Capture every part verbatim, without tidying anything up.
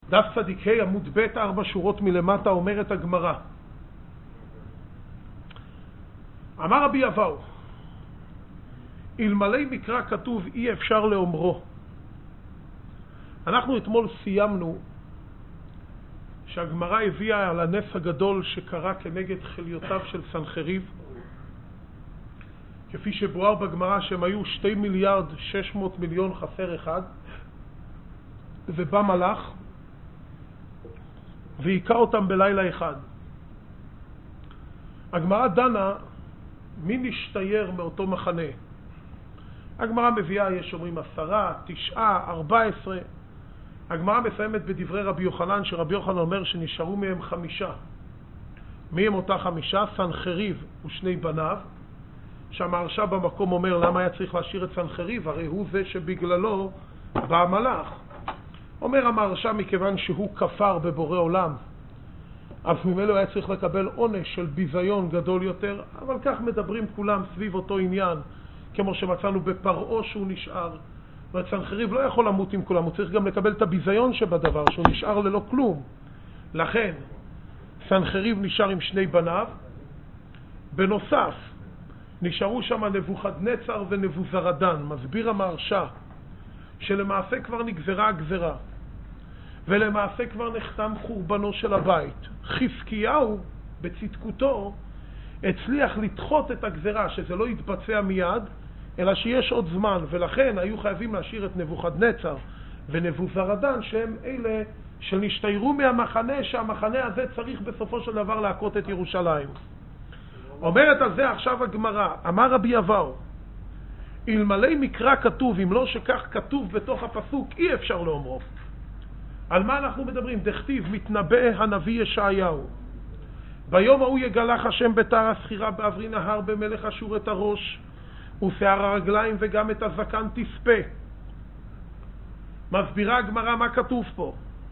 דף צדיק ה' עמוד ב' ארבע שורות מלמטה אומרת הגמרא. אמר רבי אבאו, אלמלא מקרא כתוב אי אפשר לאומרו. אנחנו אתמול סיימנו שהגמרא הביאה על הנס הגדול שקרה כנגד חליותיו של סנחריב, כפי שבואר בגמרא שהם היו שתי מיליארד שש מאות מיליון חסר אחד, ובא מלאך והיכה אותם בלילה אחד. הגמרא דנה מי נשתייר מאותו מחנה. הגמרא מביאה, יש אומרים עשרה, תשעה, ארבע עשרה. הגמרא מסיימת בדברי רבי יוחנן, שרבי יוחנן אומר שנשארו מהם חמישה. מי הם אותה חמישה? סנחריב ושני בניו, שהמהרש"א במקום אומר למה היה צריך להשאיר את סנחריב, הרי הוא זה שבגללו בא המלאך. אומר המהרש"א מכיוון שהוא כפר בבורא עולם, אז ממנו היה צריך לקבל עונש של ביזיון גדול יותר, אבל כך מדברים כולם סביב אותו עניין, כמו שמצאנו בפרעה שהוא נשאר. וסנחריב לא יכול למות עם כולם, הוא צריך גם לקבל את הביזיון שבדבר, שהוא נשאר ללא כלום. לכן סנחריב נשאר עם שני בניו. בנוסף נשארו שם נבוכדנצר ונבוזרדן. מסביר המהרש"א שלמעשה כבר נגזרה הגזרה, ולמעשה כבר נחתם חורבנו של הבית. חזקיהו בצדקותו הצליח לדחות את הגזרה, שזה לא יתבצע מיד, אלא שיש עוד זמן, ולכן היו חייבים להשאיר את נבוכדנצר ונבוזרדן, שהם אלה שנשתיירו מהמחנה, שהמחנה הזה צריך בסופו של דבר להכות את ירושלים. אומרת על זה עכשיו הגמרא, אמר רבי אבאו, אלמלא מקרא כתוב, אם לא שכך כתוב בתוך הפסוק, אי אפשר לאומרו. על מה אנחנו מדברים? דכתיב, מתנבא הנביא ישעיהו, ביום ההוא יגלח השם בתר הסחירה בעברי נהר במלך אשור את הראש ושיער הרגליים וגם את הזקן תספה. מסבירה הגמרא מה כתוב פה.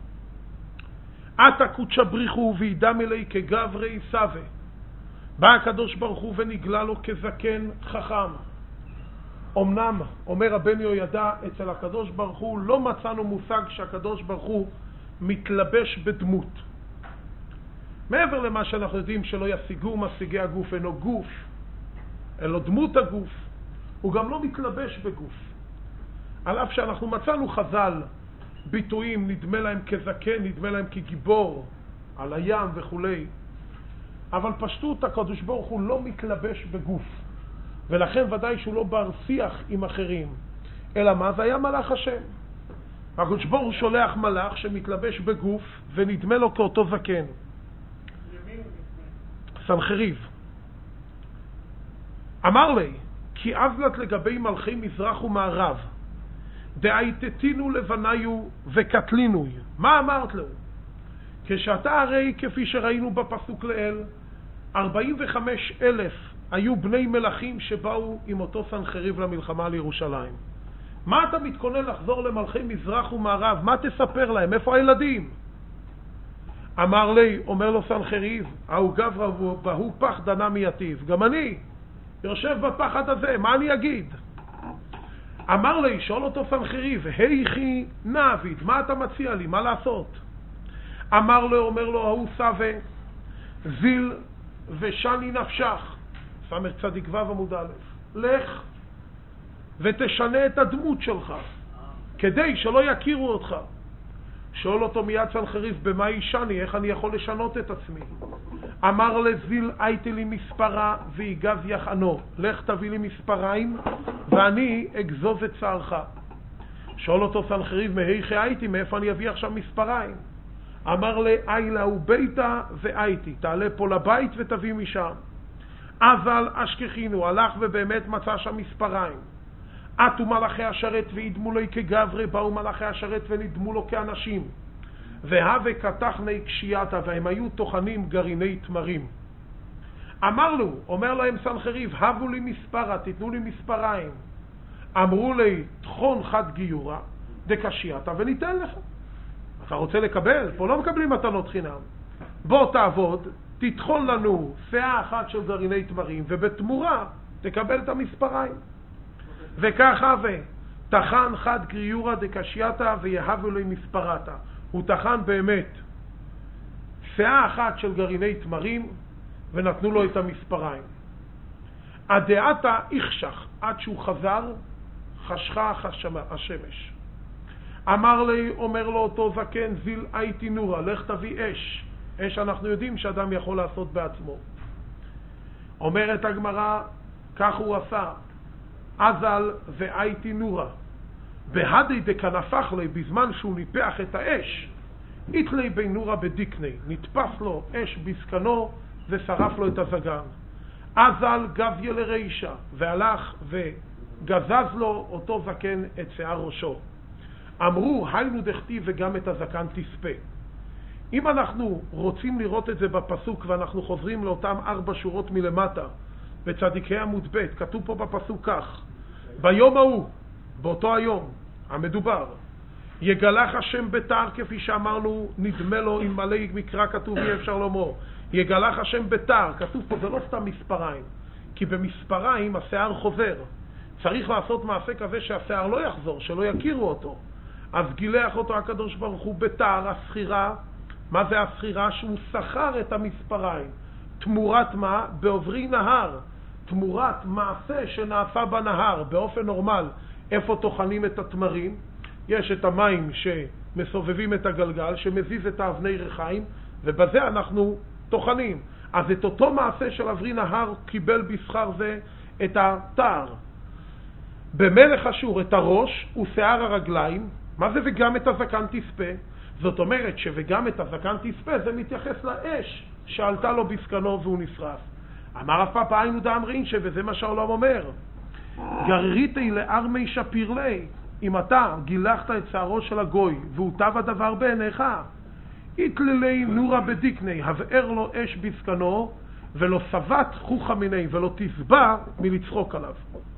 עתה קודשא בריחו וידם אלי כגברי סווה. בא הקדוש ברוך הוא ונגלה לו כזקן חכם. אמנם, אומר רבנו יהודה, אצל הקדוש ברוך הוא לא מצאנו מושג שהקדוש ברוך הוא מתלבש בדמות. מעבר למה שאנחנו יודעים שלא ישיגו משיגי הגוף, אינו גוף, אלא דמות הגוף, הוא גם לא מתלבש בגוף. על אף שאנחנו מצאנו חז"ל ביטויים, נדמה להם כזקן, נדמה להם כגיבור, על הים וכו'. אבל פשטות הקדוש ברוך הוא לא מתלבש בגוף, ולכן ודאי שהוא לא בר שיח עם אחרים. אלא מה? זה היה מלאך השם. הקדוש ברוך הוא שולח מלאך שמתלבש בגוף ונדמה לו כאותו זקן. סנחריב. אמר לי, כי אזלת לגבי מלכי מזרח ומערב, דאייתתינו לבניו וקטלינוי. מה אמרת לו? כשאתה הרי כפי שראינו בפסוק לאל, ארבעים וחמש אלף היו בני מלכים שבאו עם אותו סנחריב למלחמה לירושלים. מה אתה מתכונן לחזור למלכי מזרח ומערב? מה תספר להם? איפה הילדים? אמר לי, אומר לו סנחריב, ההוא גברא בהוא פחדנה מיטיב. גם אני יושב בפחד הזה, מה אני אגיד? אמר לי, שואל אותו סנחריב, היכי נעביד, מה אתה מציע לי? מה לעשות? אמר לו, אומר לו, ההוא סווה, זיל ושני נפשך. סמך צדיק ו' עמוד א', לך ותשנה את הדמות שלך, כדי שלא יכירו אותך. שואל אותו מיד סנחריב, במה ישני? איך אני יכול לשנות את עצמי? אמר לזיל, הייתי לי מספרה ויגז יחנו. לך תביא לי מספריים ואני אגזוז את צערך. שואל אותו סנחריב, מהיכי הייתי? מאיפה אני אביא עכשיו מספריים? אמר לי, אילה וביתה והייתי. תעלה פה לבית ותביא משם. אבל אשכחינו, הלך ובאמת מצא שם מספריים. עטו מלאכי השרת וידמו לו כגברי, באו מלאכי השרת ונדמו לו כאנשים. והווה כתחני קשייתה, והם היו תוכנים גרעיני תמרים. אמר לו, אומר להם סנחריב, הבו לי מספרה, תתנו לי מספריים. אמרו לי, תחון חד גיורה, דקשייתה, וניתן לך. אתה רוצה לקבל? פה לא מקבלים מתנות חינם. בוא תעבוד, תתחון לנו שאה אחת של גרעיני תמרים, ובתמורה תקבל את המספריים. וכך הווה, תחן חד גיורה דקשייתה ויהבו לי מספרתה. הוא תחן באמת שאה אחת של גרעיני תמרים, ונתנו לו את המספריים. הדעתה איחשך, עד שהוא חזר, חשכה השמש. אמר לי, אומר לו אותו זקן, זיל הייתי נורה, לך תביא אש. אש אנחנו יודעים שאדם יכול לעשות בעצמו. אומרת הגמרא, כך הוא עשה, אזל והייתי נורה. בהדי דקנפח לי, בזמן שהוא ניפח את האש, איתלי בי נורה בדיקני, נתפס לו אש בסקנו ושרף לו את הזגן. אזל גביה לרישה, והלך וגזז לו אותו זקן את שיער ראשו. אמרו, היינו דכתיב וגם את הזקן תספה. אם אנחנו רוצים לראות את זה בפסוק, ואנחנו חוזרים לאותם ארבע שורות מלמטה, בצדיקי עמוד ב', כתוב פה בפסוק כך, ביום ההוא, באותו היום המדובר, יגלח השם בתר, כפי שאמרנו, נדמה לו עם מלא מקרא כתוב, אי אפשר לומר, יגלח השם בתר, כתוב פה, זה לא סתם מספריים, כי במספריים השיער חוזר. צריך לעשות מעשה כזה שהשיער לא יחזור, שלא יכירו אותו. אז גילח אותו הקדוש ברוך הוא בתר, הסחירה. מה זה הסחירה? שהוא שכר את המספריים. תמורת מה? בעוברי נהר. תמורת מעשה שנעשה בנהר. באופן נורמל, איפה תוכנים את התמרים? יש את המים שמסובבים את הגלגל, שמזיז את האבני ריחיים, ובזה אנחנו תוכנים. אז את אותו מעשה של עברי נהר קיבל בשכר זה את התער. במלך אשור את הראש ושיער הרגליים. מה זה וגם את הזקן תספה? זאת אומרת שווגם את הזקן תספה זה מתייחס לאש שעלתה לו בסקנו והוא נשרף. אמר הפאפ היינו דאמרין שבזה מה שהעולם אומר. גרריתי לארמי שפיר לי, אם אתה גילחת את שערו של הגוי והוטב הדבר בעיניך, יתללי נורה בדיקני, הבאר לו אש בסקנו ולא סבת חוכה מיני ולא תסבע מלצחוק עליו.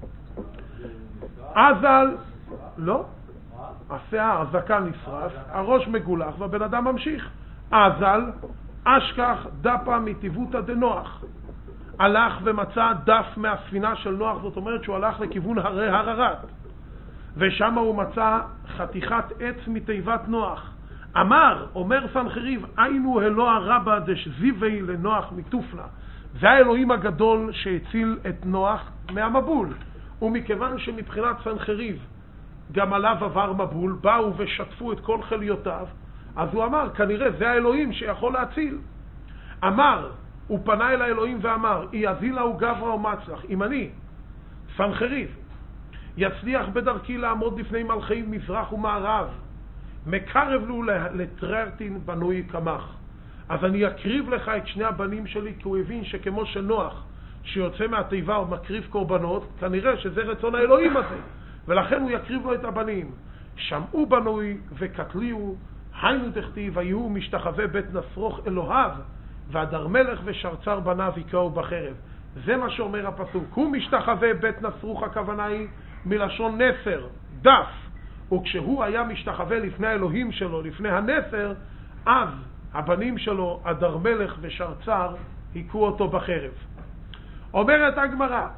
אזל, לא? השיער, הזקן נשרף, הראש מגולח והבן אדם ממשיך. אזל, אשכח דפה מטיבותא דנוח. הלך ומצא דף מהספינה של נוח, זאת אומרת שהוא הלך לכיוון הרי הררת. ושם הוא מצא חתיכת עץ מתיבת נוח. אמר, אומר סנחריב, היינו אלוה רבא דשזיבי לנוח מתופנה. זה האלוהים הגדול שהציל את נוח מהמבול. ומכיוון שמבחינת סנחריב גם עליו עבר מבול, באו ושטפו את כל חליותיו, אז הוא אמר, כנראה זה האלוהים שיכול להציל. אמר, הוא פנה אל האלוהים ואמר, יזילה הוא גברא ומצלח, אם אני, סנחריב, יצליח בדרכי לעמוד לפני מלכי מזרח ומערב, מקרב לו לטררטין בנוי כמך. אז אני אקריב לך את שני הבנים שלי, כי הוא הבין שכמו שנוח, שיוצא מהתיבה ומקריב קורבנות, כנראה שזה רצון האלוהים הזה. ולכן הוא יקריב לו את הבנים. שמעו בנוי וקטליו, היינו דכתיב, היו משתחווה בית נסרוך אלוהיו, והדר מלך ושרצר בניו יקראו בחרב. זה מה שאומר הפסוק. הוא משתחווה בית נסרוך, הכוונה היא מלשון נסר, דף. וכשהוא היה משתחווה לפני האלוהים שלו, לפני הנסר, אז הבנים שלו, הדר מלך ושרצר, הכו אותו בחרב. אומרת הגמרא,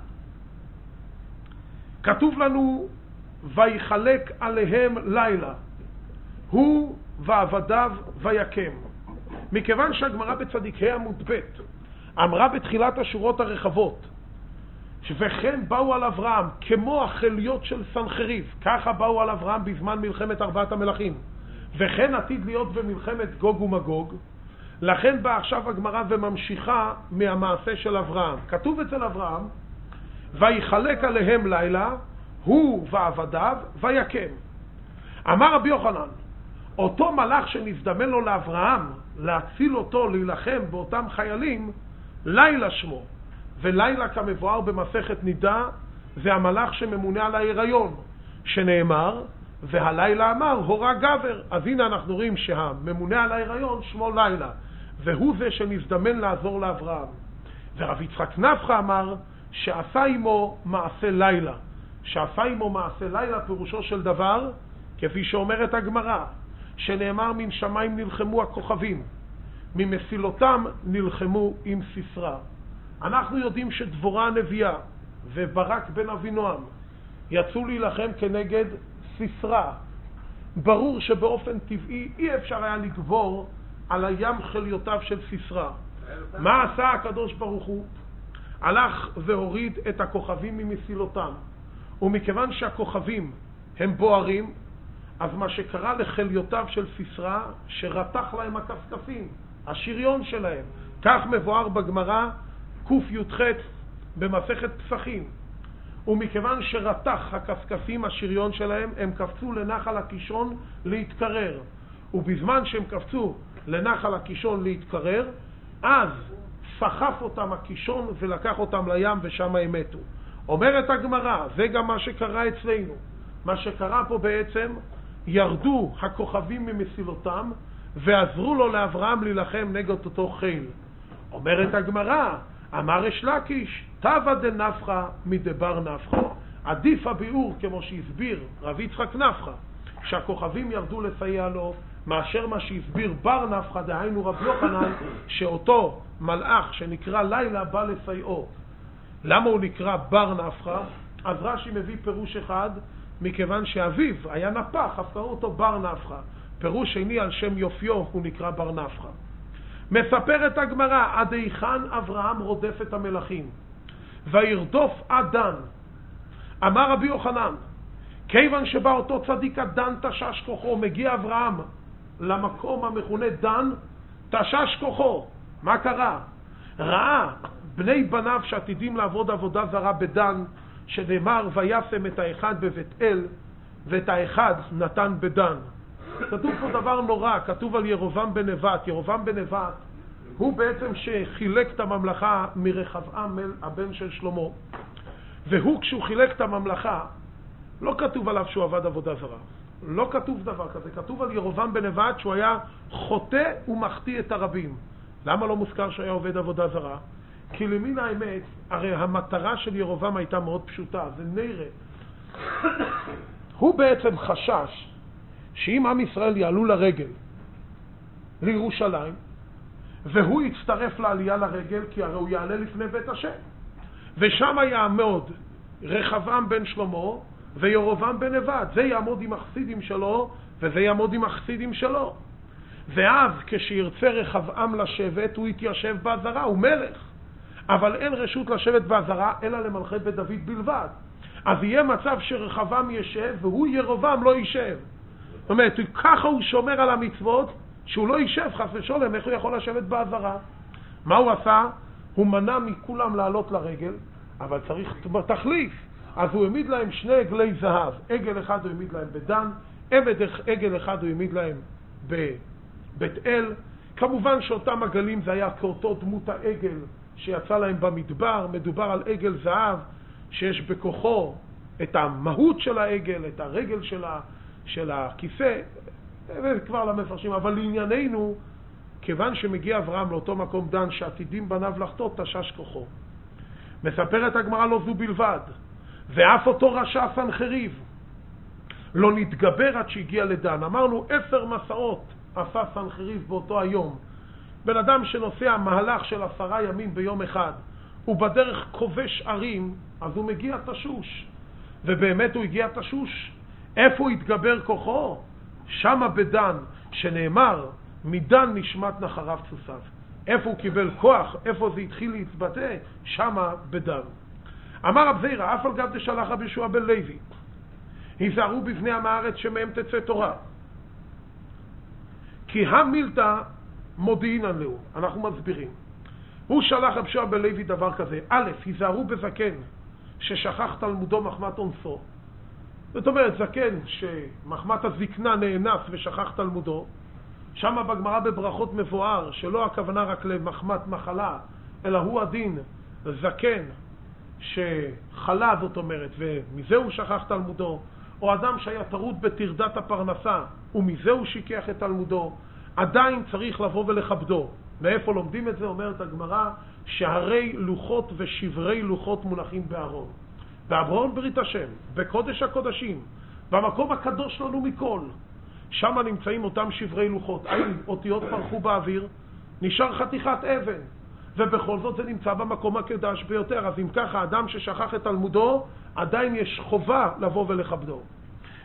כתוב לנו, ויחלק עליהם לילה, הוא ועבדיו ויקם. מכיוון שהגמרא בצדיקי עמוד ב' אמרה בתחילת השורות הרחבות, וכן באו על אברהם כמו החליות של סנחריב, ככה באו על אברהם בזמן מלחמת ארבעת המלכים, וכן עתיד להיות במלחמת גוג ומגוג. לכן באה עכשיו הגמרא וממשיכה מהמעשה של אברהם. כתוב אצל אברהם, ויחלק עליהם לילה, הוא ועבדיו ויקם. אמר רבי יוחנן, אותו מלאך שנזדמן לו לאברהם להציל אותו, להילחם באותם חיילים, לילה שמו. ולילה כמבואר במסכת נידה, זה המלאך שממונה על ההיריון, שנאמר, והלילה אמר הורה גבר. אז הנה אנחנו רואים שהממונה על ההיריון שמו לילה, והוא זה שנזדמן לעזור לאברהם. ורב יצחק נפחא אמר שעשה עמו מעשה לילה. שעשה עמו מעשה לילה פירושו של דבר, כפי שאומרת הגמרא, שנאמר מן שמיים נלחמו הכוכבים, ממסילותם נלחמו עם סיסרא. אנחנו יודעים שדבורה הנביאה וברק בן אבינועם יצאו להילחם כנגד סיסרא, ברור שבאופן טבעי אי אפשר היה לגבור על הים חליותיו של סיסרא. מה עשה הקדוש ברוך הוא? הלך והוריד את הכוכבים ממסילותם, ומכיוון שהכוכבים הם בוערים, אז מה שקרה לחליותיו של סיסרא, שרתח להם הכסכסים, השריון שלהם. כך מבואר בגמרא ק"י"ח במסכת פסחים. ומכיוון שרתח הכסכסים, השריון שלהם, הם קפצו לנחל הקישון להתקרר. ובזמן שהם קפצו לנחל הקישון להתקרר, אז סחף אותם הקישון ולקח אותם לים, ושם הם מתו. אומרת הגמרא, זה גם מה שקרה אצלנו. מה שקרה פה בעצם, ירדו הכוכבים ממסילותם ועזרו לו לאברהם להילחם נגד אותו חיל. אומרת הגמרא, אמר יש לקיש, תווה דנפחא מדבר נפחא. עדיף הביאור, כמו שהסביר רב יצחק נפחא, שהכוכבים ירדו לסייע לו, מאשר מה שהסביר בר נפחא, דהיינו רב יוחנן, שאותו מלאך שנקרא לילה בא לסייעו. למה הוא נקרא בר נפחא? אז רש"י מביא פירוש אחד, מכיוון שאביו היה נפח, אז קראו אותו בר נפחא. פירוש שני, על שם יופיו הוא נקרא בר נפחא. מספרת הגמרא, עד היכן אברהם רודף את המלכים, וירדוף עד דן. אמר רבי יוחנן, כיוון שבא אותו צדיק עד דן תשש כוחו, מגיע אברהם למקום המכונה דן, תשש כוחו. מה קרה? ראה בני בניו שעתידים לעבוד עבודה זרה בדן, שנאמר וישם את האחד בבית אל ואת האחד נתן בדן. כתוב פה דבר נורא, כתוב על ירובעם בן נבט. ירובעם בן נבט הוא בעצם שחילק את הממלכה מרחבעם הבן של שלמה, והוא כשהוא חילק את הממלכה לא כתוב עליו שהוא עבד עבודה זרה, לא כתוב דבר כזה. כתוב על ירובעם בן נבט שהוא היה חוטא ומחטיא את הרבים. למה לא מוזכר שהוא היה עובד עבודה זרה? כי למין האמת, הרי המטרה של ירובעם הייתה מאוד פשוטה, זה נראה. הוא בעצם חשש שאם עם ישראל יעלו לרגל לירושלים, והוא יצטרף לעלייה לרגל, כי הרי הוא יעלה לפני בית השם, ושם יעמוד רחבעם בן שלמה וירובעם בן נבט. זה יעמוד עם החסידים שלו וזה יעמוד עם החסידים שלו. ואז כשירצה רחבעם לשבת, הוא יתיישב בעזרה, הוא מלך, אבל אין רשות לשבת בעזרה אלא למלכי בית דוד בלבד. אז יהיה מצב שרחבעם ישב והוא ירובעם לא יישב. זאת אומרת, ככה הוא שומר על המצוות, שהוא לא יישב חס ושלום. איך הוא יכול לשבת בעזרה? מה הוא עשה? הוא מנע מכולם לעלות לרגל, אבל צריך תחליף. אז הוא העמיד להם שני עגלי זהב. עגל אחד הוא העמיד להם בדן, עגל אחד הוא העמיד להם בבית אל. כמובן שאותם עגלים זה היה כאותו דמות העגל שיצא להם במדבר. מדובר על עגל זהב שיש בכוחו את המהות של העגל, את הרגל של, ה, של הכיסא, זה כבר למפרשים. אבל לענייננו, כיוון שמגיע אברהם לאותו מקום דן שעתידים בניו לחטות, תשש כוחו. מספרת הגמרא, לא זו בלבד, ואף אותו רשע סנחריב לא נתגבר עד שהגיע לדן. אמרנו עשר מסעות עשה סנחריב באותו היום. בן אדם שנוסע מהלך של עשרה ימים ביום אחד, הוא בדרך כובש ערים, אז הוא מגיע תשוש. ובאמת הוא הגיע תשוש. איפה הוא התגבר כוחו? שמה בדן, שנאמר מדן נשמת נחריו סוסיו. איפה הוא קיבל כוח? איפה זה התחיל להתבטא? שמה בדן. אמר רב זירא, אף על גב דשלח רבי יהושע בן לוי, היזהרו בבני עם הארץ שמהם תצא תורה, כי המילתא מודיעינן לו. אנחנו מסבירים. הוא שלח רבי יהושע בן לוי דבר כזה: א', היזהרו בזקן ששכח תלמודו מחמת אונסו. זאת אומרת, זקן שמחמת הזקנה נאנס ושכח תלמודו. שם בגמרא בברכות מבואר שלא הכוונה רק למחמת מחלה, אלא הוא הדין זקן שחלה, זאת אומרת, ומזה הוא שכח תלמודו, או אדם שהיה טרוד בתרדת הפרנסה ומזה הוא שיקח את תלמודו, עדיין צריך לבוא ולכבדו. מאיפה לומדים את זה? אומרת הגמרא, שהרי לוחות ושברי לוחות מונחים בארון. בארון ברית השם, בקודש הקודשים, במקום הקדוש לנו מכל, שם נמצאים אותם שברי לוחות. האם אותיות פרחו באוויר, נשאר חתיכת אבן, ובכל זאת זה נמצא במקום הקדש ביותר. אז אם ככה, אדם ששכח את תלמודו, עדיין יש חובה לבוא ולכבדו.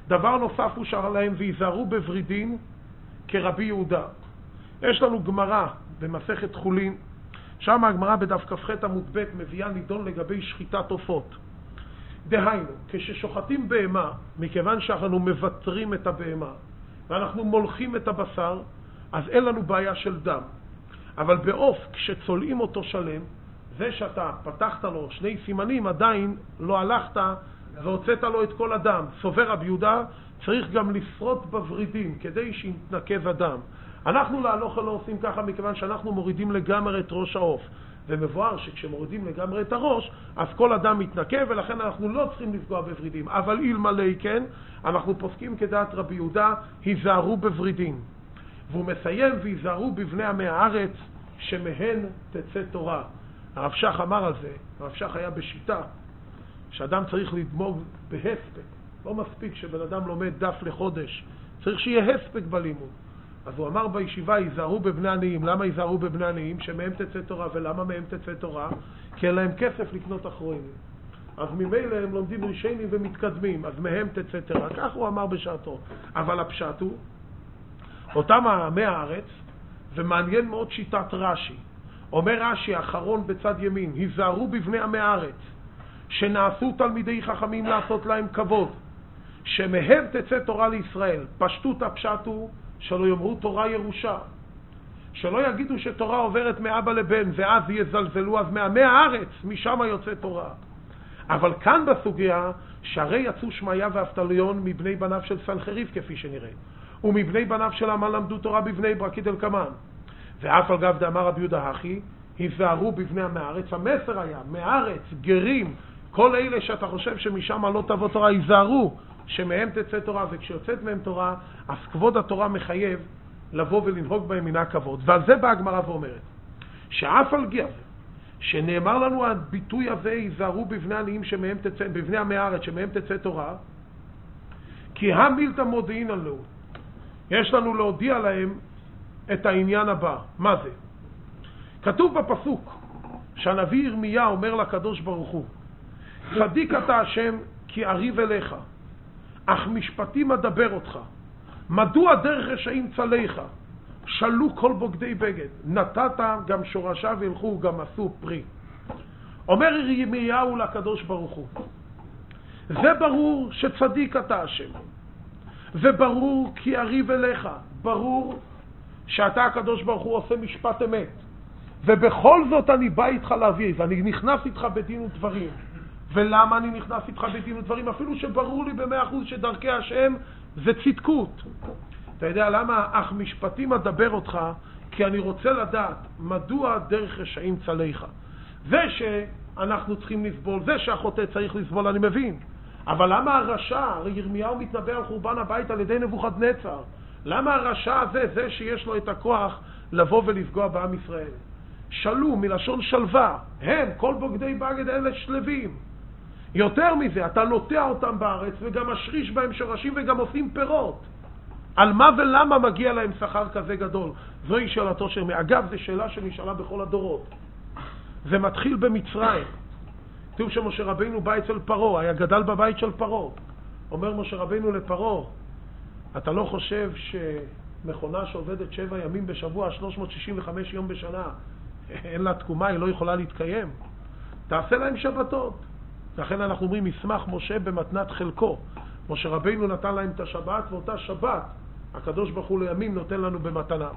דבר נוסף הוא שר להם, ויזהרו בוורידין כרבי יהודה. יש לנו גמרא במסכת חולין, שם הגמרא בדף כ"ח עמוד ב' מביאה נידון לגבי שחיטת עופות. דהיינו, כששוחטים בהמה, מכיוון שאנחנו מבטרים את הבהמה ואנחנו מולכים את הבשר, אז אין לנו בעיה של דם. אבל בעוף, כשצולעים אותו שלם, זה שאתה פתחת לו שני סימנים, עדיין לא הלכת והוצאת לו את כל הדם. סובר רבי יהודה, צריך גם לשרוט בוורידים כדי שיתנקז הדם. אנחנו להלוך לא עושים ככה, מכיוון שאנחנו מורידים לגמרי את ראש העוף. ומבואר שכשמורידים לגמרי את הראש, אז כל הדם מתנקה, ולכן אנחנו לא צריכים לפגוע בוורידים. אבל אלמלא כן, אנחנו פוסקים כדעת רבי יהודה, היזהרו בוורידים. והוא מסיים, ויזהרו בבני עמי הארץ, שמהן תצא תורה. הרב שך אמר על זה, הרב שך היה בשיטה, שאדם צריך לדמוג בהספק. לא מספיק שבן אדם לומד דף לחודש, צריך שיהיה הספק בלימוד. אז הוא אמר בישיבה, היזהרו בבני עניים. למה היזהרו בבני עניים? שמהם תצא תורה. ולמה מהם תצא תורה? כי אין להם כסף לקנות אחרונים. אז ממילא הם לומדים ראשונים ומתקדמים, אז מהם תצא תורה. כך הוא אמר בשעתו. אבל הפשט הוא, אותם עמי הארץ, ומעניין מאוד שיטת רש"י. אומר רש"י, האחרון בצד ימין, היזהרו בבני עמי הארץ, שנעשו תלמידי חכמים לעשות להם כבוד, שמהם תצא תורה לישראל. פשטות הפשט הוא, שלא יאמרו תורה ירושה, שלא יגידו שתורה עוברת מאבא לבן ואז יזלזלו, אז מעמי הארץ משם יוצא תורה. אבל כאן בסוגיה, שהרי יצאו שמעיה ואבטליון מבני בניו של סנחריב כפי שנראה, ומבני בניו של המן למדו תורה בבני ברק כדלקמן. ואף על גב דאמר רבי יהודה הכי, היזהרו בבני עמי הארץ. המסר היה מארץ, גרים, כל אלה שאתה חושב שמשם לא תבוא תורה, היזהרו שמהם תצא תורה. וכשיוצאת מהם תורה, אז כבוד התורה מחייב לבוא ולנהוג בהם מן הכבוד. ועל זה באה הגמרא ואומרת, שאף על גב שנאמר לנו הביטוי הזה, היזהרו בבני עניים שמהם תצא, בבני עמי הארץ שמהם תצא תורה, כי המילתא מודיעין עליו, יש לנו להודיע להם את העניין הבא. מה זה? כתוב בפסוק שהנביא ירמיה אומר לקדוש ברוך הוא, צדיק אתה השם כי אריב אליך, אך משפטים אדבר אותך. מדוע דרך רשעים צליך? שלו כל בוגדי בגד. נתת גם שורשיו ילכו גם עשו פרי. אומר ירמיהו לקדוש ברוך הוא, זה ברור שצדיק אתה השם, וברור כי אריב אליך, ברור שאתה הקדוש ברוך הוא עושה משפט אמת, ובכל זאת אני בא איתך להביא, ואני נכנס איתך בדין ודברים. ולמה אני נכנס איתך בדין ודברים? אפילו שברור לי במאה אחוז שדרכי השם זה צדקות. אתה יודע למה? אך משפטים אדבר אותך, כי אני רוצה לדעת מדוע דרך רשעים צליך. זה שאנחנו צריכים לסבול, זה שהחוטא צריך לסבול, אני מבין. אבל למה הרשע, ירמיהו מתנבא על חורבן הבית על ידי נבוכדנצר, למה הרשע הזה, זה שיש לו את הכוח לבוא ולפגוע בעם ישראל? שלו מלשון שלווה, הם כל בוגדי בגד אלה שלווים. יותר מזה, אתה נוטע אותם בארץ וגם משריש בהם שורשים וגם עושים פירות. על מה ולמה מגיע להם שכר כזה גדול? זוהי שאלתו של מי. אגב, זו שאלה שנשאלה בכל הדורות. זה מתחיל במצרים. כתוב שמשה רבינו בא אצל פרעה, היה גדל בבית של פרעה. אומר משה רבינו לפרעה, אתה לא חושב שמכונה שעובדת שבע ימים בשבוע, שלוש מאות שישים וחמישה יום בשנה, אין לה תקומה, היא לא יכולה להתקיים? תעשה להם שבתות. לכן אנחנו אומרים, ישמח משה במתנת חלקו. משה רבינו נתן להם את השבת, ואותה שבת הקדוש ברוך הוא לימים נותן לנו במתנה.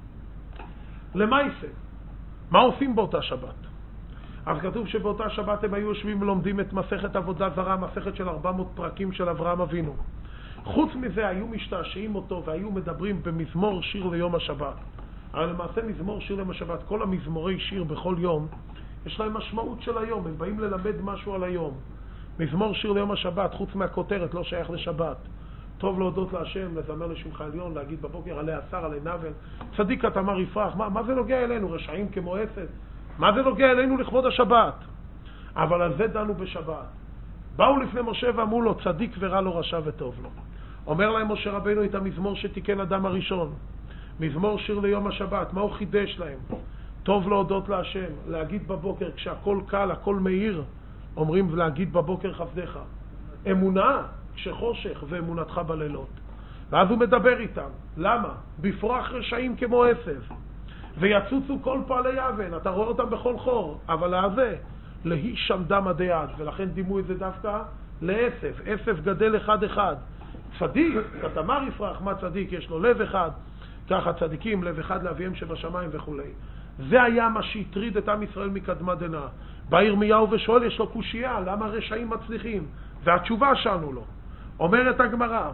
למעשה, מה עושים באותה שבת? אז כתוב שבאותה שבת הם היו יושבים ולומדים את מסכת עבודה זרה, מסכת של ארבע מאות פרקים של אברהם אבינו. חוץ מזה היו משתעשעים אותו והיו מדברים במזמור שיר ליום השבת. אבל למעשה מזמור שיר ליום השבת, כל המזמורי שיר בכל יום, יש להם משמעות של היום, הם באים ללמד משהו על היום. מזמור שיר ליום השבת, חוץ מהכותרת, לא שייך לשבת. טוב להודות להשם, לזמר לשמך עליון, להגיד בבוקר עלי עשר, עלי נבל. צדיק אתה מר יפרח. מה, מה זה נוגע אלינו? רשעים כמו עשת? מה זה נוגע אלינו לכבוד השבת? אבל על זה דנו בשבת. באו לפני משה ואמרו לו, צדיק ורע לו, רשע וטוב לו. אומר להם משה רבינו את המזמור שתיקן אדם הראשון. מזמור שיר ליום השבת, מה הוא חידש להם? טוב להודות להשם, להגיד בבוקר, כשהכל קל, הכל מהיר, אומרים להגיד בבוקר חסדך. אמונה, כשחושך ואמונתך בלילות. ואז הוא מדבר איתם. למה? בפרוח רשעים כמו עשב, ויצוצו כל פועלי אבן, אתה רואה אותם בכל חור, אבל הזה, להי שמדם עדי עד, ולכן דימו את זה דווקא לעשב, עשב גדל אחד אחד. צדיק, כתמר יפרח, מה צדיק? יש לו לב אחד, ככה צדיקים, לב אחד לאביהם שבשמיים וכו'. זה היה מה שהטריד את עם ישראל מקדמת דנא. בא ירמיהו ושואל, יש לו קושייה, למה רשעים מצליחים? והתשובה שענו לו. אומרת הגמרא,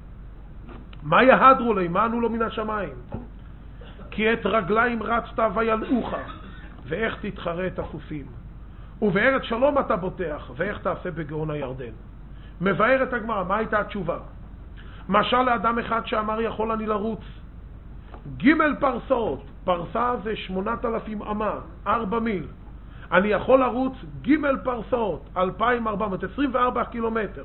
מה יהדרו לי, מה ענו לו מן השמיים? כי את רגליים רצת וילאוך, ואיך תתחרה את הסוסים? ובארץ שלום אתה בוטח, ואיך תעשה בגאון הירדן? מבאר את הגמרא, מה הייתה התשובה? משל לאדם אחד שאמר יכול אני לרוץ ג' פרסאות, פרסה זה שמונת אלפים אמה, ארבע מיל. אני יכול לרוץ ג' פרסאות, אלפיים ארבע מאות, עשרים וארבע קילומטר.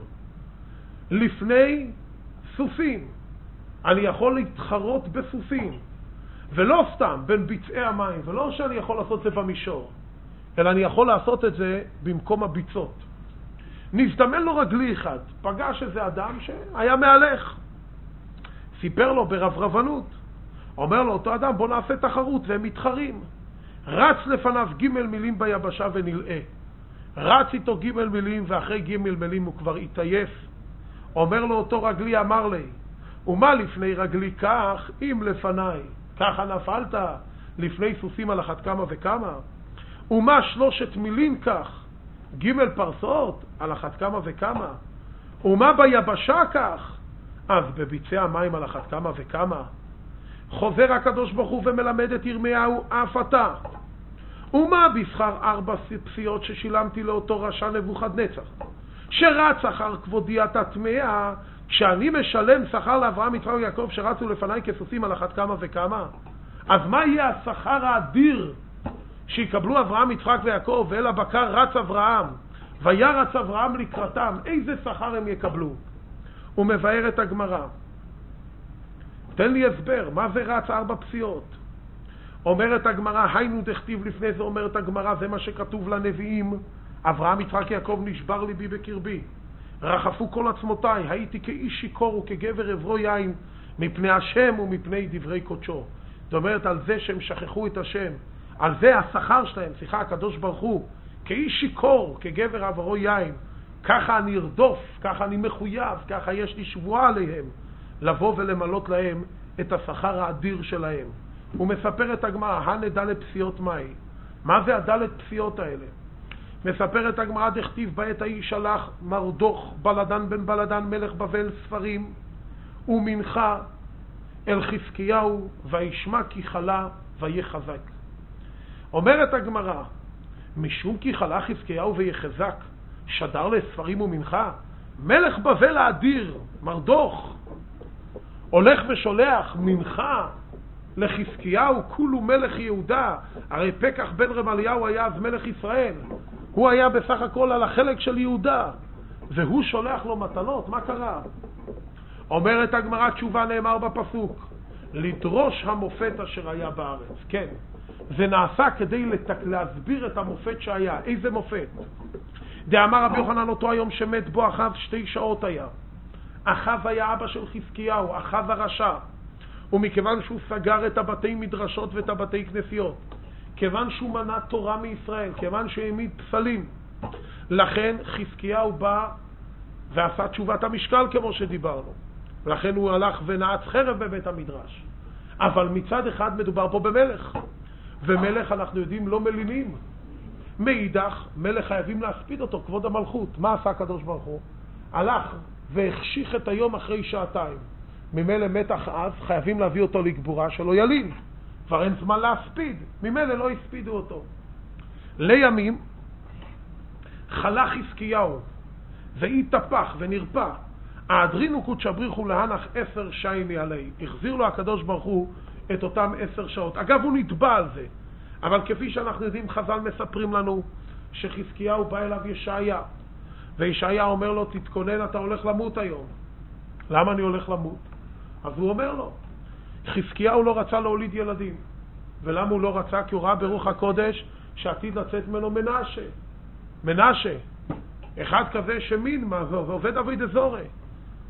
לפני סוסים, אני יכול להתחרות בסוסים, ולא סתם בין ביצעי המים, ולא שאני יכול לעשות את זה במישור, אלא אני יכול לעשות את זה במקום הביצות. נזדמן לו רגלי אחד, פגש איזה אדם שהיה מהלך, סיפר לו ברברבנות, אומר לו אותו אדם בוא נעשה תחרות, והם מתחרים. רץ לפניו ג' מילים ביבשה ונלאה, רץ איתו ג' מילים, ואחרי ג' מילים הוא כבר התעייף. אומר לו אותו רגלי, אמר לי, ומה לפני רגלי כך אם לפניי? ככה נפלת לפני סוסים על אחת כמה וכמה? ומה שלושת מילים כך? ג' פרסות על אחת כמה וכמה? ומה ביבשה כך? אז בביצי המים על אחת כמה וכמה? חוזר הקדוש ברוך הוא ומלמד את ירמיהו אף אתה. ומה בשכר ארבע פסיעות ששילמתי לאותו רשע נבוכדנצר, שרץ אחר כבודי אתה טמאה, כשאני משלם שכר לאברהם יצחק ויעקב שרצו לפניי כסוסים על אחת כמה וכמה? אז מה יהיה השכר האדיר שיקבלו אברהם יצחק ויעקב? ואל הבקר רץ אברהם וירץ אברהם לקראתם, איזה שכר הם יקבלו? הוא מבאר את הגמרא, תן לי הסבר, מה זה רץ ארבע פסיעות? אומרת הגמרא, היינו דכתיב לפני זה, אומרת הגמרא, זה מה שכתוב לנביאים, אברהם יצחק יעקב נשבר ליבי בקרבי, רחפו כל עצמותיי, הייתי כאיש שיקור וכגבר עברו יין, מפני השם ומפני דברי קודשו. זאת אומרת, על זה שהם שכחו את השם, על זה השכר שלהם, סליחה, הקדוש ברוך הוא, כאיש שיקור, כגבר עברו יין, ככה אני ארדוף, ככה אני מחויב, ככה יש לי שבועה עליהם, לבוא ולמלות להם את השכר האדיר שלהם. הוא מספר את הגמרא, הנדלת פסיעות מהי? מה זה הדלת פסיעות האלה? מספר את הגמרא, דכתיב בעת ההיא שלח מרדוך בלדן בן בלדן מלך בבל ספרים ומנחה אל חזקיהו וישמע כי חלה ויחזק. אומרת הגמרא, משום כי חלה חזקיהו ויחזק שדר לספרים ומנחה? מלך בבל האדיר מרדוך הולך ושולח מנחה לחזקיהו, כולו מלך יהודה, הרי פקח בן רמליהו היה אז מלך ישראל, הוא היה בסך הכל על החלק של יהודה, והוא שולח לו מתנות. מה קרה? אומרת הגמרא, תשובה נאמר בפסוק, לדרוש המופת אשר היה בארץ. כן, זה נעשה כדי לתק... להסביר את המופת שהיה. איזה מופת? דאמר רבי יוחנן, אותו היום שמת בו אחאב שתי שעות היה. אחאב היה אבא של חזקיהו, אחאב הרשע, ומכיוון שהוא סגר את הבתי מדרשות ואת הבתי כנסיות, כיוון שהוא מנע תורה מישראל, כיוון שהעמיד פסלים, לכן חזקיהו בא ועשה תשובת המשקל כמו שדיברנו, לכן הוא הלך ונעץ חרב בבית המדרש. אבל מצד אחד מדובר פה במלך, ומלך אנחנו יודעים לא מלינים. מאידך מלך חייבים להספיד אותו, כבוד המלכות. מה עשה הקדוש ברוך הוא? הלך והחשיך את היום אחרי שעתיים, ממילא מתח אז חייבים להביא אותו לגבורה שלא ילין, כבר אין זמן להספיד, ממילא לא הספידו אותו. לימים חלה חזקיהו והתהפך ונרפא, האדרינו קודש בריחו להנח עשר שייני עלי, החזיר לו הקדוש ברוך הוא את אותם עשר שעות. אגב, הוא נתבע על זה, אבל כפי שאנחנו יודעים, חז"ל מספרים לנו שחזקיהו בא אליו ישעיה, וישעיה אומר לו, תתכונן, אתה הולך למות היום. למה אני הולך למות? אז הוא אומר לו, חזקיהו לא רצה להוליד ילדים. ולמה הוא לא רצה? כי הוא ראה ברוח הקודש שעתיד לצאת ממנו מנשה. מנשה, אחד כזה שמין, מה זה עובד אבי דזורי.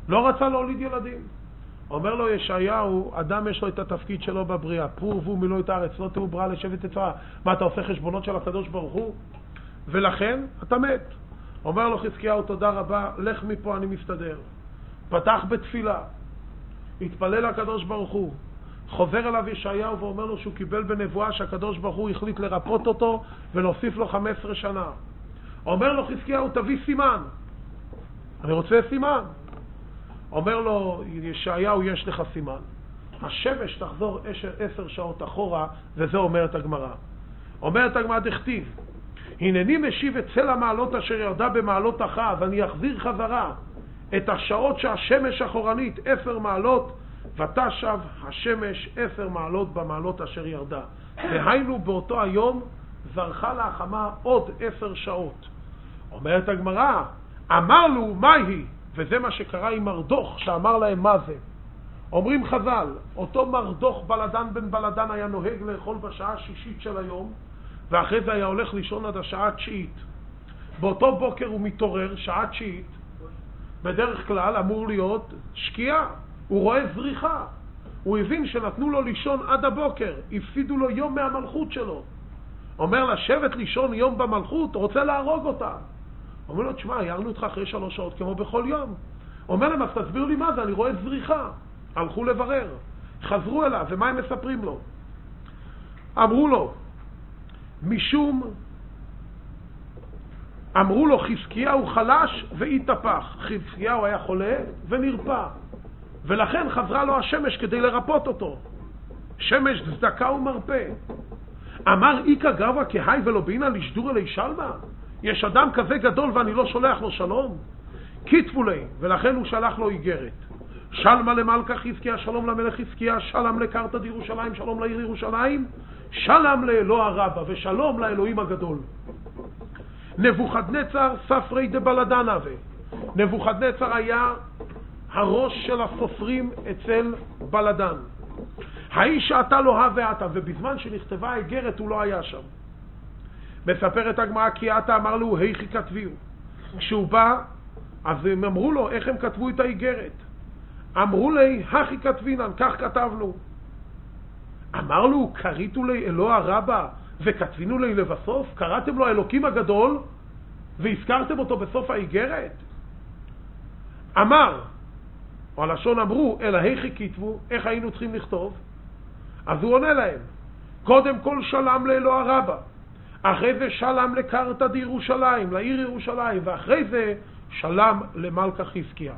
לא רצה להוליד ילדים. אומר לו ישעיהו, אדם יש לו את התפקיד שלו בבריאה, פרו ורבו מילאו את הארץ, לא תהיו בראה לשבת אצלה. מה, אתה עושה חשבונות של הקדוש ברוך הוא? ולכן אתה מת. אומר לו חזקיהו, תודה רבה, לך מפה, אני מסתדר. פתח בתפילה, התפלל לקדוש ברוך הוא, חוזר אליו ישעיהו ואומר לו שהוא קיבל בנבואה שהקדוש ברוך הוא החליט לרפות אותו ולהוסיף לו חמש עשרה שנה. אומר לו חזקיהו, תביא סימן. אני רוצה סימן. אומר לו ישעיהו, יש לך סימן. השמש תחזור עשר שעות אחורה, וזה אומרת הגמרא. אומרת הגמרא דכתיב, הנני משיב את צל המעלות אשר ירדה במעלות אחת, ואני אחזיר חזרה את השעות שהשמש אחורנית עשר מעלות, ותשב השמש עשר מעלות במעלות אשר ירדה. והיינו באותו היום זרחה להחמה עוד עשר שעות. אומרת הגמרא, אמר לו מהי? וזה מה שקרה עם מרדוך שאמר להם מה זה. אומרים חז"ל, אותו מרדוך בלדן בן בלדן היה נוהג לאכול בשעה השישית של היום, ואחרי זה היה הולך לישון עד השעה התשיעית. באותו בוקר הוא מתעורר, שעה תשיעית, בדרך כלל אמור להיות שקיעה, הוא רואה זריחה. הוא הבין שנתנו לו לישון עד הבוקר, הפסידו לו יום מהמלכות שלו. אומר לשבת לישון יום במלכות, רוצה להרוג אותה. אומר לו, תשמע, ירנו אותך אחרי שלוש שעות כמו בכל יום. אומר להם, אז תסביר לי מה זה, אני רואה זריחה. הלכו לברר, חזרו אליו, ומה הם מספרים לו? אמרו לו, משום, אמרו לו, חזקיהו חלש והתהפך. חזקיהו היה חולה ונרפא, ולכן חזרה לו השמש כדי לרפות אותו. שמש צדקה ומרפא. אמר איקה גרבה כהי ולא בינה לשדור אלי שלמה? יש אדם כזה גדול ואני לא שולח לו שלום? כתבו לי, ולכן הוא שלח לו איגרת. שלמה למלכה חזקיה, שלום למלך חזקיה, שלום לקרתא ירושלים, שלום לעיר ירושלים, שלום לאלוה רבה, ושלום לאלוהים הגדול. נבוכדנצר ספרי דבלדן הווה. נבוכדנצר היה הראש של הסופרים אצל בלדן. האיש אתה לא הווה אתה, ובזמן שנכתבה האיגרת הוא לא היה שם. מספרת הגמרא כי אתה אמר לו, היכי כתביהו. כשהוא בא, אז הם אמרו לו, איך הם כתבו את האיגרת? אמרו לי, הכי כתבינן, כך כתבנו. אמר לו, קריתו לי אלוה רבה, וכתבינו לי לבסוף? קראתם לו האלוקים הגדול, והזכרתם אותו בסוף האיגרת? אמר, או הלשון אמרו, אלא היכי כתבו, איך היינו צריכים לכתוב? אז הוא עונה להם, קודם כל שלם לאלוה רבה, אחרי זה שלם לקרתא ירושלים, לעיר ירושלים, ואחרי זה שלם למלכה חזקיה.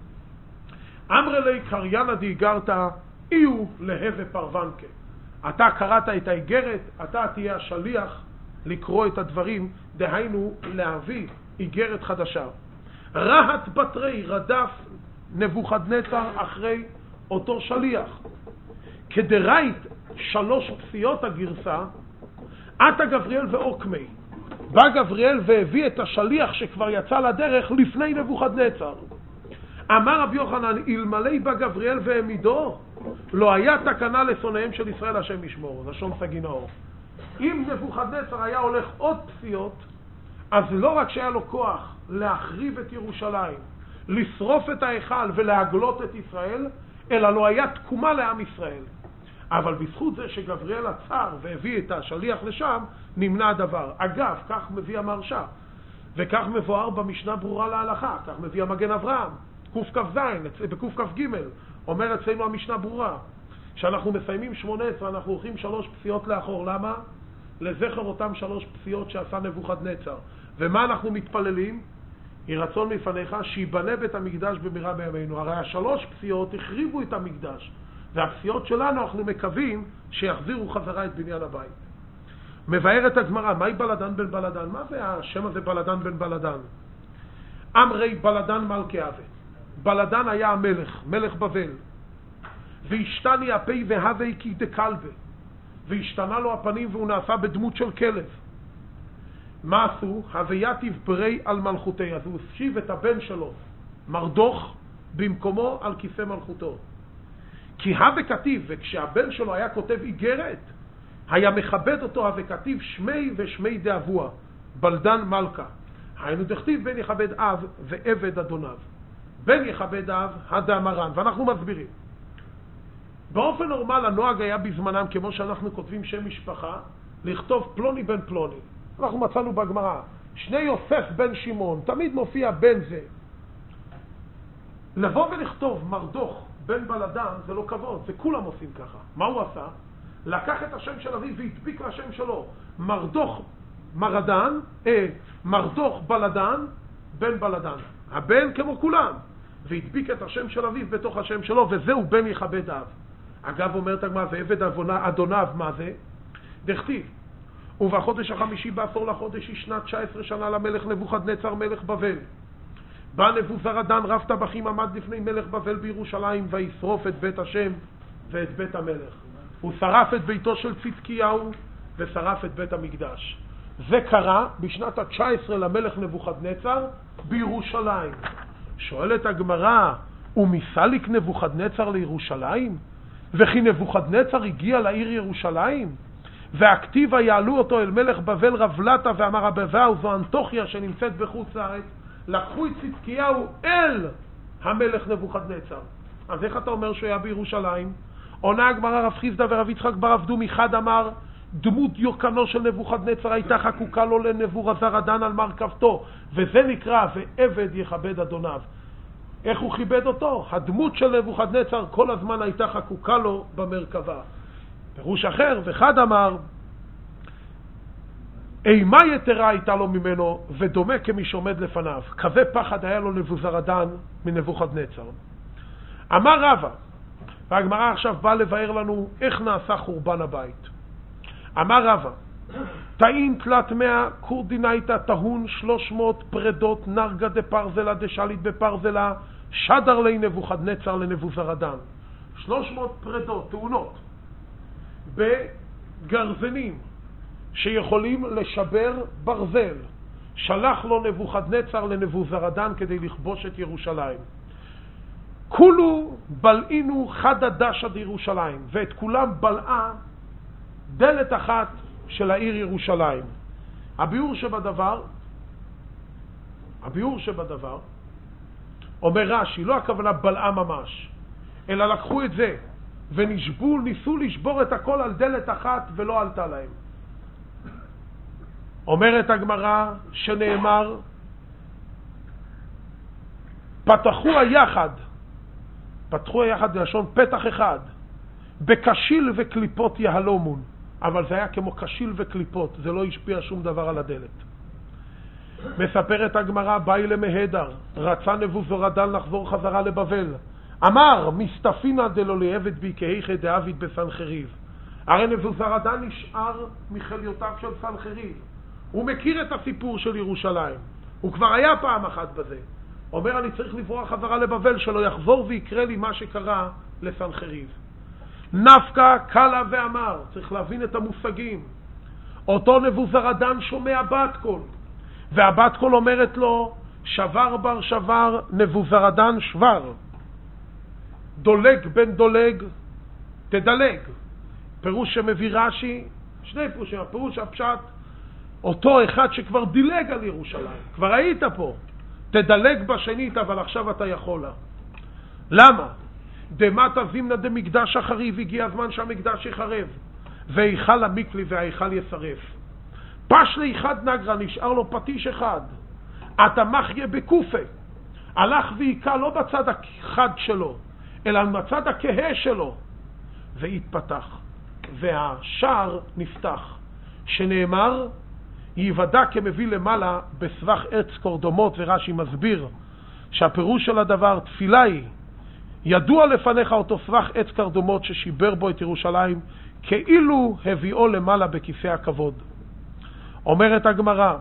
אמר לי קריינא דאיגרתא איהו להווה פרוונקה. אתה קראת את האיגרת, אתה תהיה השליח לקרוא את הדברים, דהיינו להביא איגרת חדשה. רהט בתרי רדף נבוכדנצר אחרי אותו שליח. כדראית שלוש פסיות הגרסה, עתה גבריאל ואוקמי. בא גבריאל והביא את השליח שכבר יצא לדרך לפני נבוכדנצר. אמר רבי יוחנן, אלמלא בא גבריאל והעמידו, לא היה תקנה לשונאיהם של ישראל השם ישמור. לשון סגי נאור. אם נבוכדנצר היה הולך עוד פסיות, אז לא רק שהיה לו כוח להחריב את ירושלים, לשרוף את ההיכל ולהגלות את ישראל, אלא לא היה תקומה לעם ישראל. אבל בזכות זה שגבריאל עצר והביא את השליח לשם, נמנע הדבר. אגב, כך מביא המרשה, וכך מבואר במשנה ברורה להלכה, כך מביא המגן אברהם, קכ"ז, בקכ"ג, אומר אצלנו המשנה ברורה, שאנחנו מסיימים שמונה עשרה, אנחנו הולכים שלוש פסיעות לאחור. למה? לזכר אותם שלוש פסיעות שעשה נבוכדנצר. ומה אנחנו מתפללים? יהי רצון מפניך שיבנה בית המקדש במהרה בימינו. הרי השלוש פסיעות החריבו את המקדש, והפסיעות שלנו אנחנו מקווים שיחזירו חזרה את בניין הבית. מבארת הגמרא, מהי בלדן בן בלדן? מה זה השם הזה בלדן בן בלדן? אמרי בלדן מלכי הווה. בלדן היה המלך, מלך בבל. והשתני הפי והווי כי דקלבה. והשתנה לו הפנים והוא נעשה בדמות של כלב. מה עשו? הווייתיו פרי על מלכותי. אז הוא הושיב את הבן שלו, מרדוך, במקומו על כיסא מלכותו. כי הווה כתיב, וכשהבן שלו היה כותב איגרת, היה מכבד אותו הווה כתיב שמי ושמי דאבוה, בלדן מלכה. היינו דכתיב בן יכבד אב ועבד אדוניו. בן יכבד אב, הדאמרן. ואנחנו מסבירים. באופן נורמל הנוהג היה בזמנם, כמו שאנחנו כותבים שם משפחה, לכתוב פלוני בן פלוני. אנחנו מצאנו בגמרא, שני יוסף בן שמעון, תמיד מופיע בן זה. לבוא ולכתוב מרדוך בן בלדן זה לא כבוד, זה כולם עושים ככה. מה הוא עשה? לקח את השם של אביו והדביק לשם שלו. מרדוך מרדן, אה, מרדוך בלדן, בן בלדן. הבן כמו כולם. והדביק את השם של אביו בתוך השם שלו, וזהו בן יכבד אב. אגב, אומרת הגמרא, ועבד אדוניו, מה זה? דכתיב, ובחודש החמישי בעשור לחודש היא שנת תשע עשרה שנה למלך נבוכדנצר מלך בבל. בא נבוזראדן רב טבחים עמד לפני מלך בבל בירושלים וישרוף את בית השם ואת בית המלך. הוא שרף את ביתו של צדקיהו ושרף את בית המקדש. זה קרה בשנת ה-תשע עשרה למלך נבוכדנצר בירושלים. שואלת הגמרא, ומסליק נבוכדנצר לירושלים? וכי נבוכדנצר הגיע לעיר ירושלים? והכתיבה יעלו אותו אל מלך בבל רבלתה ואמר הבבאו, זו אנטוכיה שנמצאת בחוץ לארץ, לקחו את צדקיהו אל המלך נבוכדנצר. אז איך אתה אומר שהוא היה בירושלים? עונה הגמרא, רב חיסדא ורב יצחק בר אבדום אחד אמר, דמות דיוקנו של נבוכדנצר הייתה חקוקה לו לנבוזראדן על מרכבתו, וזה נקרא ועבד יכבד אדוניו. איך הוא כיבד אותו? הדמות של נבוכדנצר כל הזמן הייתה חקוקה לו במרכבה. פירוש אחר, ואחד אמר, אימה יתרה הייתה לו ממנו ודומה כמי שעומד לפניו. כזה פחד היה לו נבוזראדן מנבוכדנצר. אמר רבא, והגמרא עכשיו באה לבאר לנו איך נעשה חורבן הבית. אמר רבא, תאין תלת מאה קורדינייתא תהון שלוש מאות פרדות נרגה דפרזלה דשליט בפרזלה שדר לי נבוכדנצר לנבוזראדן. שלוש מאות פרדות, תאונות, בגרזנים שיכולים לשבר ברזל, שלח לו נבוכדנצר לנבוזראדן כדי לכבוש את ירושלים. כולו בלעינו חדה דשא דירושלים, ואת כולם בלעה דלת אחת של העיר ירושלים. הביאור שבדבר, הביאור שבדבר, אומר רש"י, לא הכוונה בלעה ממש, אלא לקחו את זה ונשבו, ניסו לשבור את הכל על דלת אחת ולא עלתה להם. אומרת הגמרא שנאמר, פתחו היחד, פתחו היחד בלשון פתח אחד, בקשיל וקליפות יהלומון, אבל זה היה כמו קשיל וקליפות, זה לא השפיע שום דבר על הדלת. מספרת הגמרא, באי למהדר, רצה נבוזראדן לחזור חזרה לבבל, אמר, מסתפינה דלא לעבד בי כהיכא דאביד בסנחריב. הרי נבוזראדן נשאר מחליותיו של סנחריב, הוא מכיר את הסיפור של ירושלים, הוא כבר היה פעם אחת בזה. אומר, אני צריך לברוח חזרה לבבל, שלא יחזור ויקרה לי מה שקרה לסנחריב. נפקא קלה ואמר, צריך להבין את המושגים. אותו נבוזראדן שומע בת קול, והבת קול אומרת לו, שבר בר שבר נבוזראדן שבר, דולג בן דולג תדלג. פירוש שמביא רש"י, שני פירושים, הפירוש הפשט, אותו אחד שכבר דילג על ירושלים, כבר היית פה, תדלג בשנית, אבל עכשיו אתה יכול לה. למה? דמטה זימנה דמקדש החריב, הגיע הזמן שהמקדש יחרב, והיכל המקלי והיכל ישרף. פש לאחד נגרה, נשאר לו פטיש אחד, אתה מחיה בקופה, הלך ויקע לא בצד החד שלו, אלא בצד הכהה שלו, והתפתח, והשער נפתח, שנאמר, ייוודע כמביא למעלה בסבך עץ קורדומות. ורש"י מסביר שהפירוש של הדבר תפילה היא, ידוע לפניך אותו סבך עץ קורדומות ששיבר בו את ירושלים, כאילו הביאו למעלה בכיסא הכבוד. אומרת הגמרא,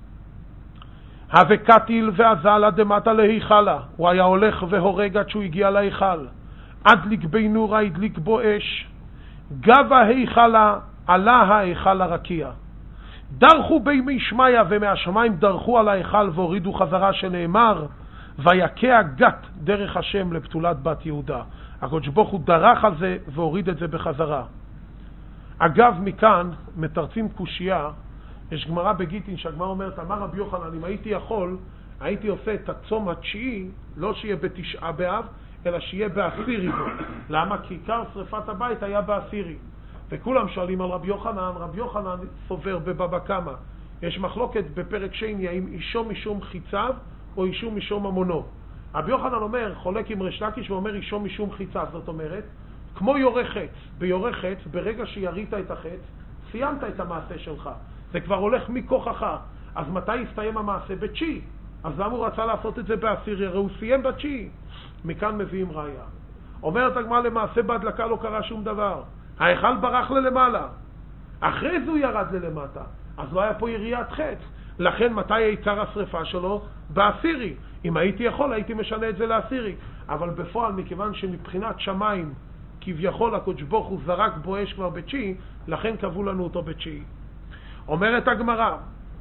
הווקטיל ועזלה דמטה להיכלה, הוא היה הולך והורג עד שהוא הגיע להיכל, עד לגבי נורה הדליק בו אש, גבה היכלה, עלה ההיכל הרקיע. דרכו בימי שמיה, ומהשמיים דרכו על ההיכל והורידו חזרה, שנאמר, ויקע גת דרך השם לפתולת בת יהודה. הקדוש ברוך הוא דרך על זה והוריד את זה בחזרה. אגב, מכאן מתרצים קושייה, יש גמרא בגיטין שהגמרא אומרת, אמר רבי יוחנן, אם הייתי יכול, הייתי עושה את הצום התשיעי, לא שיהיה בתשעה באב, אלא שיהיה בעשירי בו. למה? כי עיקר שריפת הבית היה בעשירי. וכולם שואלים על רבי יוחנן, רבי יוחנן סובר בבבא קמא. יש מחלוקת בפרק שני, האם אישו משום חיציו או אישו משום ממונו. רבי יוחנן אומר, חולק עם ריש לקיש ואומר אישו משום חיציו, זאת אומרת, כמו יורה חץ, ביורה חץ, ברגע שירית את החץ, סיימת את המעשה שלך. זה כבר הולך מכוחך. אז מתי יסתיים המעשה? בתשיעי. אז למה הוא רצה לעשות את זה בעשירי? הרי הוא סיים בתשיעי. מכאן מביאים ראיה. אומרת הגמרא, למעשה בהדלקה לא קרה שום דבר. ההיכל ברח ללמעלה. אחרי זה הוא ירד ללמטה. אז לא היה פה יריית חץ. לכן מתי עיקר השריפה שלו? בעשירי. אם הייתי יכול, הייתי משנה את זה לעשירי. אבל בפועל, מכיוון שמבחינת שמיים, כביכול הקדוש ברוך הוא זרק בו אש כבר בתשיעי, לכן קבעו לנו אותו בתשיעי. אומרת הגמרא,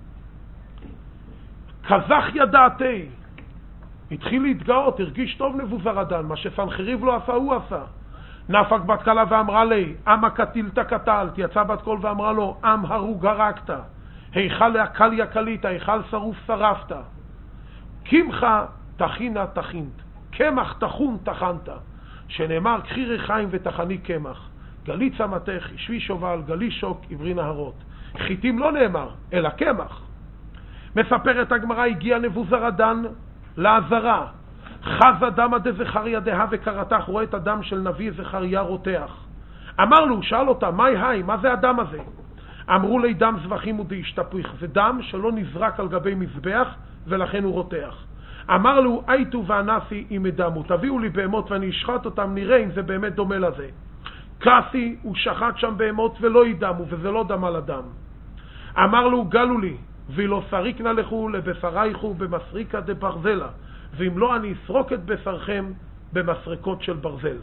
כזך ידעתי, התחיל להתגאות, הרגיש טוב נבוזראדן, מה שסנחריב לא עשה הוא עשה. נפק בת קלה ואמרה לי, עם הקטילת קטלת, יצא בת קול ואמרה לו, עם הרוג הרגת, היכל להקל יקלית, היכל שרוף שרפת, קמחה תכינה תכינת, קמח תחון תכנת, שנאמר קחי ריחיים ותחני קמח, גלי צמתך, שבי שובל, גלי שוק, עברי נהרות. חיטים לא נאמר, אלא קמח. מספרת הגמרא, הגיע נבוזראדן לעזרה, חזה דמא דזכריה דהא וקרתך, רואה את הדם של נביא זכריה רותח. אמר לו, שאל אותה, מהי היי, מה זה הדם הזה? אמרו לי, דם זבחים ודאשתפך, זה דם שלא נזרק על גבי מזבח ולכן הוא רותח. אמר לו, הייתו ואנסי אם אדמו, תביאו לי בהמות ואני אשחט אותם, נראה אם זה באמת דומה לזה. קסי, הוא שחט שם בהמות ולא ידמו, וזה לא דמה לדם. אמר לו, גלו לי, ולא סריקנה לכו לבשרייכו במסריקה דברזלה, ואם לא אני אסרוק את בשרכם במסרקות של ברזל.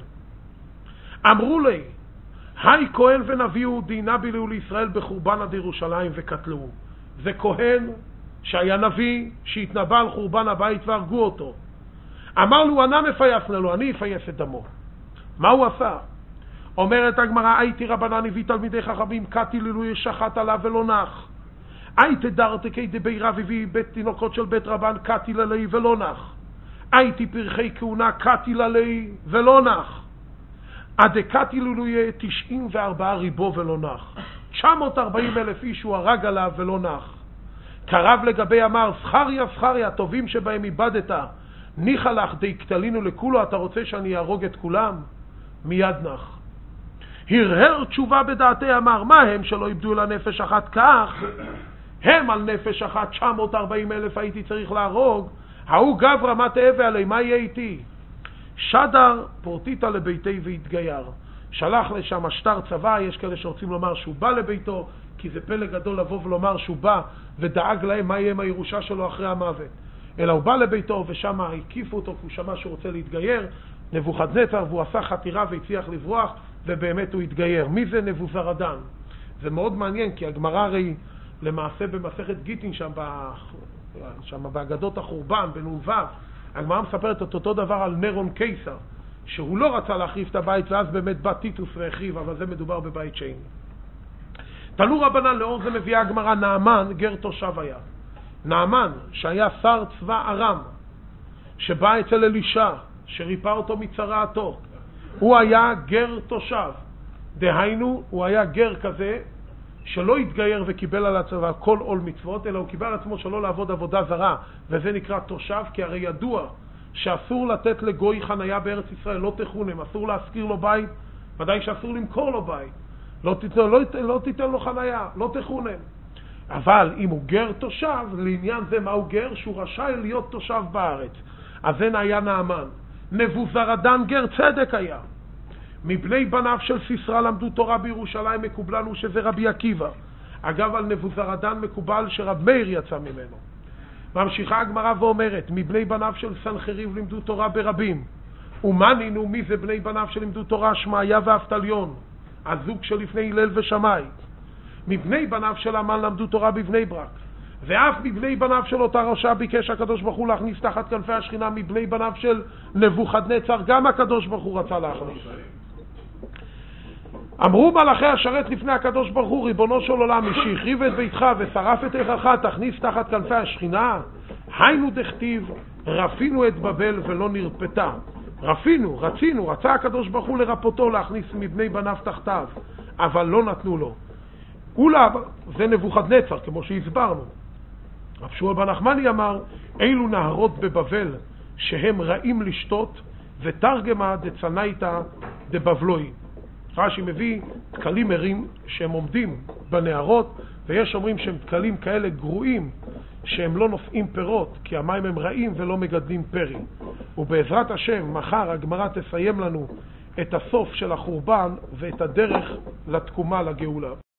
אמרו לי, היי כהן ונביאו דינה בילאו לישראל בחורבן עד ירושלים וקטלו. זה כהן שהיה נביא שהתנבא על חורבן הבית והרגו אותו. אמר לו, ענה מפייס לו, אני אפייס את דמו. מה הוא עשה? אומרת הגמרא, הייתי רבנן הביא תלמידי חכמים, קטי ללוי שחט עליו ולא נח. הייתי דרתקי דבירה והביא בית תינוקות של בית רבן, קטי ללי ולא נח. הייתי פרחי כהונה, קטי ללי ולא נח. עד קטי ללוי תשעים וארבעה ריבו ולא נח. תשע מאות וארבעים אלף איש הוא הרג עליו ולא נח. קרב לגבי אמר, זכריה זכריה, הטובים שבהם איבדת, ניחא לך די קטלינו לכולו, אתה רוצה שאני ארוג את כולם? מיד נח. הרהר תשובה בדעתי, אמר, מה הם שלא איבדו לנפש אחת כך? הם על נפש אחת תשע מאות וארבעים אלף הייתי צריך להרוג, ההוא גברא מה תאווה עלי, מה יהיה איתי? שדר פורטיתא לביתי והתגייר, שלח לשם שטר צבא, יש כאלה שרוצים לומר שהוא בא לביתו, כי זה פלא גדול לבוא ולומר שהוא בא ודאג להם מה יהיה עם הירושה שלו אחרי המוות, אלא הוא בא לביתו ושם הקיפו אותו, כי הוא שמע שהוא רוצה להתגייר, נבוכדנצר, והוא עשה חתירה והצליח לברוח, ובאמת הוא התגייר. מי זה נבוזראדן? זה מאוד מעניין, כי הגמרא הרי למעשה במסכת גיטין שם, ב... שם באגדות החורבן, בנ"ו, הגמרא מספרת את אותו דבר על נרון קיסר, שהוא לא רצה להחריב את הבית, ואז באמת בא טיטוס והחריב, אבל זה מדובר בבית שני. תנו רבנן, לאור זה מביאה הגמרא, נעמן גר תושב היה. נעמן, שהיה שר צבא ארם, שבא אצל אלישע, שריפא אותו מצרעתו, הוא היה גר תושב. דהיינו, הוא היה גר כזה שלא התגייר וקיבל על הצבא כל עול מצוות, אלא הוא קיבל על עצמו שלא לעבוד עבודה זרה, וזה נקרא תושב, כי הרי ידוע שאסור לתת לגוי חנייה בארץ ישראל, לא תחונם, אסור להשכיר לו בית, ודאי שאסור למכור לו בית, לא תיתן, לא, לא תיתן לו חנייה, לא תחונם. אבל אם הוא גר תושב, לעניין זה מה הוא גר? שהוא רשאי להיות תושב בארץ. אז זה היה נעמן. נבוזראדן גר צדק היה. מבני בניו של סיסרא למדו תורה בירושלים, מקובלנו שזה רבי עקיבא. אגב, על נבוזראדן מקובל שרב מאיר יצא ממנו. ממשיכה הגמרא ואומרת, מבני בניו של סנחריב לימדו תורה ברבים. ומנינו מי זה בני בניו שלימדו תורה? שמעיה ואבטליון, הזוג שלפני הלל ושמאי. מבני בניו של המן למדו תורה בבני ברק. ואף מבני בניו של אותה רשע ביקש הקדוש ברוך הוא להכניס תחת כנפי השכינה, מבני בניו של נבוכדנצר גם הקדוש ברוך הוא רצה להכניס. אמרו מלאכי השרת לפני הקדוש ברוך הוא, ריבונו של עולם, מי שהחריב את ביתך ושרף את איכך תכניס תחת כנפי השכינה? היינו דכתיב, רפינו את בבל ולא נרפתה. רפינו, רצינו, רצה הקדוש ברוך הוא לרפותו, להכניס מבני בניו תחתיו, אבל לא נתנו לו. אולה, זה נבוכדנצר, כמו שהסברנו. רב שמואל בר נחמני אמר, אילו נהרות בבבל שהם רעים לשתות, ותרגמה דצנייתא דבבלוי. רש"י מביא תקלים מרים שהם עומדים בנהרות, ויש אומרים שהם תקלים כאלה גרועים שהם לא נושאים פירות, כי המים הם רעים ולא מגדלים פרי. ובעזרת השם מחר הגמרא תסיים לנו את הסוף של החורבן ואת הדרך לתקומה לגאולה.